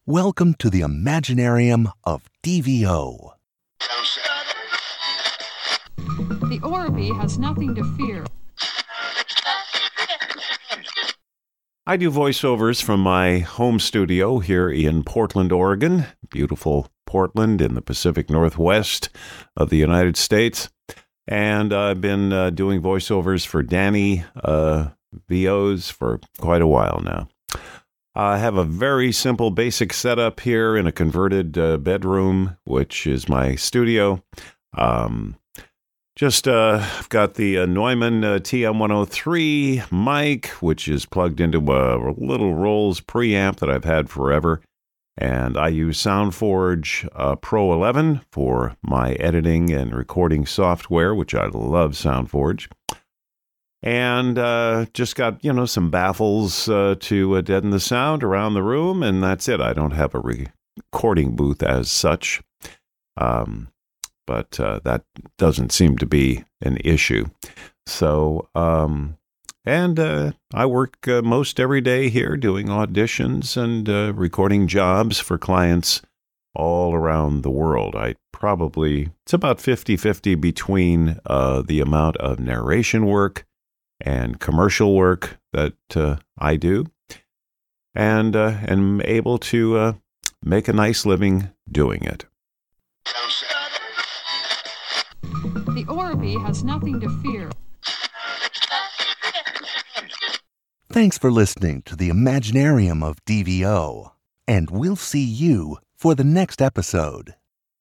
Welcome to the Imaginarium of DVO. The Orby has nothing to fear. I do voiceovers from my home studio here in Portland, Oregon. Beautiful Portland in the Pacific Northwest of the United States. And I've been doing voiceovers for Danny VOs for quite a while now. I have a very simple, basic setup here in a converted bedroom, which is my studio. I've got the Neumann TM103 mic, which is plugged into a little Rolls preamp that I've had forever. And I use SoundForge Pro 11 for my editing and recording software, which I love SoundForge. And just got, some baffles to deaden the sound around the room, and that's it. I don't have a recording booth as such, but that doesn't seem to be an issue. So, I work most every day here doing auditions and recording jobs for clients all around the world. It's about 50-50 between the amount of narration work and commercial work that I do, and am able to make a nice living doing it. The Orby has nothing to fear. Thanks for listening to the Imaginarium of DVO, and we'll see you for the next episode.